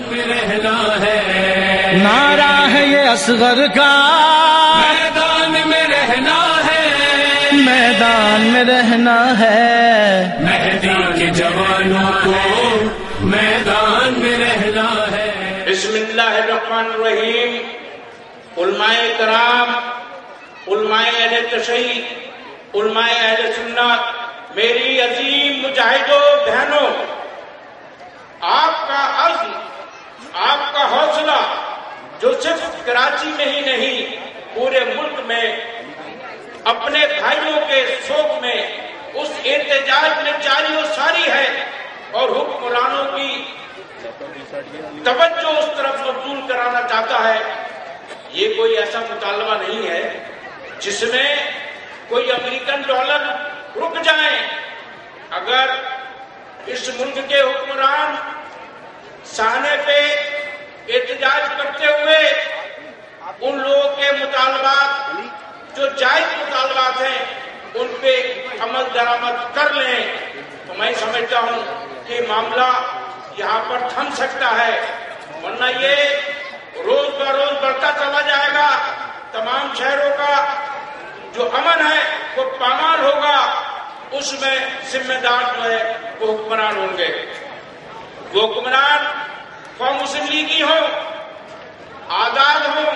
میں رہنا ہے، نعرہ ہے یہ اصغر کا، میدان میں رہنا ہے، میدان میں رہنا ہے، مہدی کے جوانوں کو میدان میں رہنا ہے۔ بسم اللہ الرحمن الرحیم۔ علماء کرام، علماء اہل تشیع، علماء اہل سنت، میری عظیم مجاہدوں بہنوں، آپ کا عزم، آپ کا حوصلہ جو صرف کراچی میں ہی نہیں پورے ملک میں اپنے بھائیوں کے سوگ میں اس احتجاج میں جاری و ساری ہے اور حکمرانوں کی توجہ اس طرف مبذول کرانا چاہتا ہے، یہ کوئی ایسا مطالبہ نہیں ہے جس میں کوئی امریکن ڈالر رک جائیں۔ اگر اس ملک کے حکمران سہنے پہ احتجاج کرتے ہوئے ان لوگوں کے مطالبات جو جائز مطالبات ہیں ان پہ عمل درآمد کر لیں تو میں سمجھتا ہوں کہ معاملہ یہاں پر تھم سکتا ہے، ورنہ یہ روز بروز بڑھتا چلا جائے گا۔ تمام شہروں کا جو امن ہے وہ پامال ہوگا، اس میں ذمہ دار جو ہے وہ حکمران ہوں گے۔ وہ حکمران قوم مسلم لیگی ہوں، آزاد ہوں،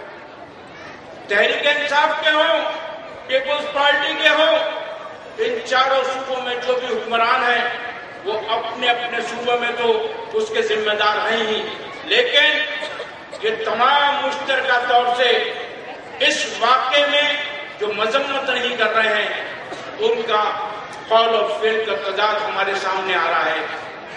تحریک انصاف کے ہوں، پیپلز پارٹی کے ہوں، ان چاروں صوبوں میں جو بھی حکمران ہیں وہ اپنے اپنے صوبے میں تو اس کے ذمہ دار ہیں ہی، لیکن یہ تمام مشترکہ طور سے اس واقعے میں جو مذمت نہیں کر رہے ہیں ان کا قول و فعل کا تضاد ہمارے سامنے آ رہا ہے۔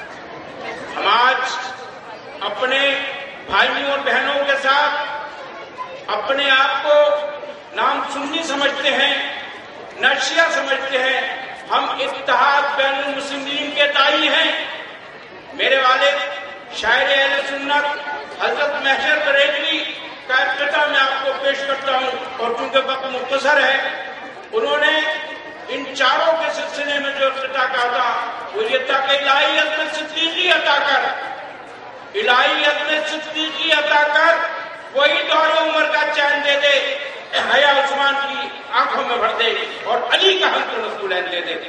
ہم آج اپنے بھائیوں اور بہنوں کے ساتھ اپنے آپ کو نام سنی سمجھتے ہیں، نہ شیعہ سمجھتے ہیں، ہم اتحاد بین المسلمین کے داعی ہیں۔ میرے والد شاعر اہل سنت حضرت محشر بریلوی کا افتتاح میں آپ کو پیش کرتا ہوں، اور چونکہ وقت مختصر ہے، انہوں نے ان چاروں کے سلسلے میں جو افتتاح کہا تھا وہ یہ تھا کہ الہی عزم صدیقی عطا کر، الہی عزم صدیقی عطا کر، وہی دور عمر کا چین دے دے، حیا عثمان کی آنکھوں میں بھر دے اور علی کا حق رسولین دے دے۔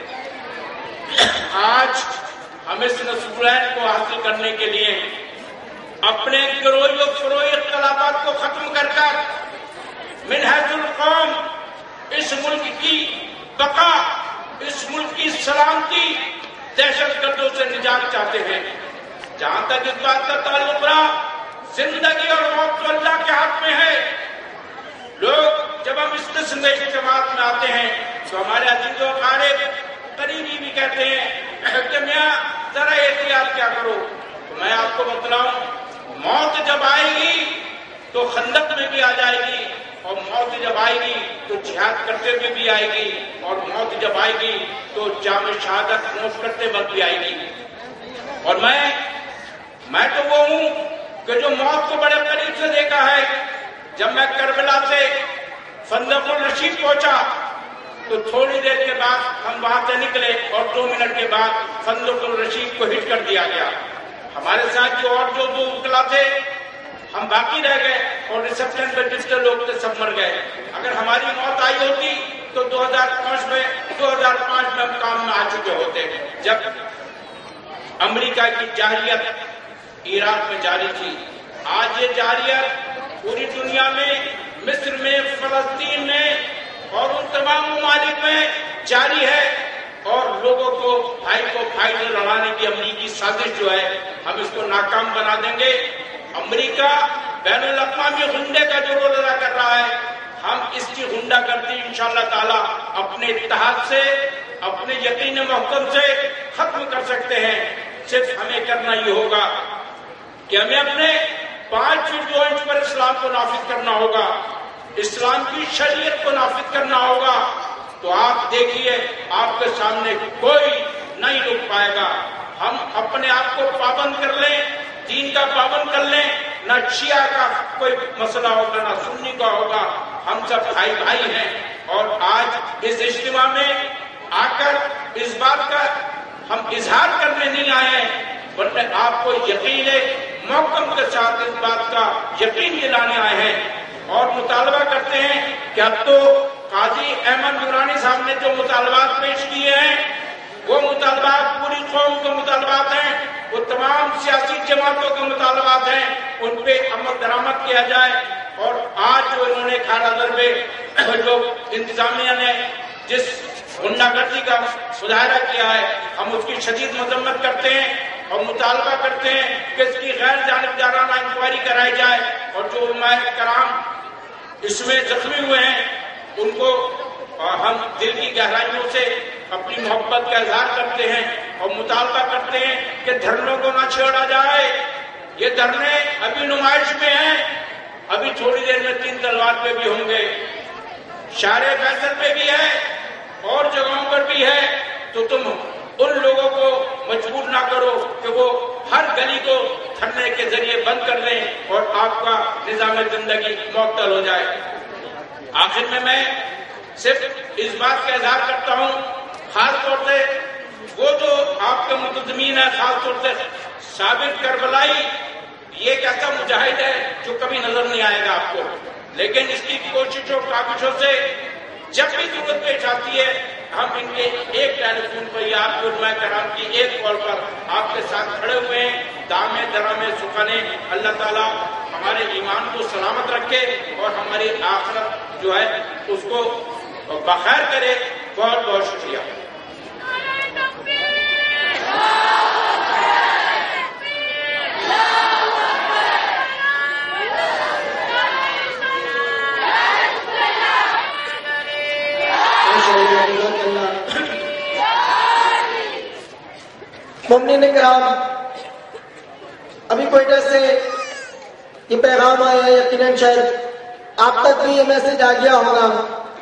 آج ہم اس رسولین کو حاصل کرنے کے لیے اپنے گروہی و فروعی اختلافات کو ختم کر کر منہج القوم، اس ملک کی بقا، اس ملک کی سلامتی، دہشت گردوں سے نجات چاہتے ہیں۔ جہاں تک اس بات کا تعلق رہا، زندگی اور موت تو اللہ کے ہاتھ میں ہے۔ لوگ جب ہم اس قسم کے اجتماعات میں آتے ہیں تو ہمارے عزیز و اقارب قریبی بھی کہتے ہیں کہ میاں ذرا احتیاط کیا کرو، تو میں آپ کو بتلاؤں، موت جب آئے گی تو خندق میں بھی آ جائے گی، اور موت جب آئے گی تو جہاد کرتے ہوئے بھی آئے گی، اور موت جب آئے گی تو جام شہادت نوش کرتے وقت بھی آئے گی۔ اور میں تو وہ ہوں کہ جو موت کو بڑے قریب سے دیکھا ہے۔ جب میں کربلا سے فندق الرشید پہنچا تو تھوڑی دیر کے بعد ہم وہاں سے نکلے اور 2 منٹ کے بعد فندق الرشید کو ہٹ کر دیا گیا۔ ہمارے ساتھ جو اور جو 2 وکلا تھے ہم باقی رہ گئے، اور ریسپشن پہ جتنے لوگ تھے سب مر گئے۔ اگر ہماری موت آئی ہوتی تو 2005 میں ہم کام میں آ چکے ہوتے۔ جب امریکہ کی جارحیت عراق میں جاری تھی، آج یہ جارحیت پوری دنیا میں، مصر میں، فلسطین میں اور ان تمام ممالک میں جاری ہے، اور لوگوں کو بھائی سے لڑانے کی امریکی سازش جو ہے ہم اس کو ناکام بنا دیں گے۔ امریکہ بین الاقوامی غنڈے کا جو رول ادا کر رہا ہے، ہم اس کی غنڈہ گردی انشاءاللہ تعالی اپنے اتحاد سے، اپنے یقین محکم سے ختم کر سکتے ہیں۔ صرف ہمیں کرنا یہ ہوگا کہ ہمیں اپنے 5 فٹ 2 انچ پر اسلام کو نافذ کرنا ہوگا، اسلام کی شریعت کو نافذ کرنا ہوگا، تو آپ دیکھیے آپ کے سامنے کوئی نہیں رک پائے گا۔ ہم اپنے آپ کو پابند کر لیں، دین کا پابند کر لیں، نہ شیعہ کا کوئی مسئلہ ہوگا نہ سنی کا ہوگا، ہم سب بھائی ہیں۔ اور آج اس اجتماع میں آ کر اس بات کا ہم اظہار کرنے نہیں آئے ہیں، ورنہ آپ کو یقین ہے محکم کے ساتھ اس بات کا یقین دلانے آئے ہیں اور مطالبہ کرتے ہیں کہ اب تو قاضی احمد نورانی صاحب نے جو مطالبات پیش کیے ہیں وہ مطالبات پوری قوم کے مطالبات ہیں، وہ تمام سیاسی جماعتوں کے مطالبات ہیں، ان پہ عمل درآمد کیا جائے۔ اور آج جو انہوں نے کھارا ضربے جو انتظامیہ نے جس غنڈہ گردی کا مظاہرہ کیا ہے، ہم اس کی شدید مذمت کرتے ہیں اور مطالبہ کرتے ہیں کہ اس کی غیر جانبدارانہ انکوائری کرائی جائے، اور جو علماء کرام اس میں زخمی ہوئے ہیں ان کو ہم دل کی گہرائیوں سے اپنی محبت کا اظہار کرتے ہیں اور مطالبہ کرتے ہیں کہ دھرنوں کو نہ چھیڑا جائے۔ یہ دھرنے ابھی نمائش میں ہیں، ابھی تھوڑی دیر میں 3 تلوار پہ بھی ہوں گے، شارع فیصل پہ بھی ہے اور جگہوں پر بھی ہے، تو تم ان لوگوں کو مجبور نہ کرو کہ وہ ہر گلی کو دھرنے کے ذریعے بند کر دیں اور آپ کا نظام زندگی معطل ہو جائے۔ آخر میں صرف اس بات کا اظہار کرتا ہوں، خاص طور سے وہ جو آپ کے منتظمین ہیں، خاص طور سے ثابت کربلائی، یہ ایک ایسا مجاہد ہے جو کبھی نظر نہیں آئے گا آپ کو، لیکن اس کی کوششوں کاوشوں سے جب بھی ضرورت پیش آتی ہے ہم ان کے ایک ٹیلی فون پر یا آپ کے علماء کرام کی ایک کال پر آپ کے ساتھ کھڑے ہوئے ہیں۔ دامے درامے سکھانے، اللہ تعالیٰ ہمارے ایمان کو سلامت رکھے اور ہماری آخرت جو ہے اس کو بخیر کرے۔ بہت بہت شکریہ۔ مومنین کرام، ابھی کوئٹہ سے یہ پیغام آیا ہے، یقیناً شاید آپ تک بھی یہ میسج آ گیا ہوگا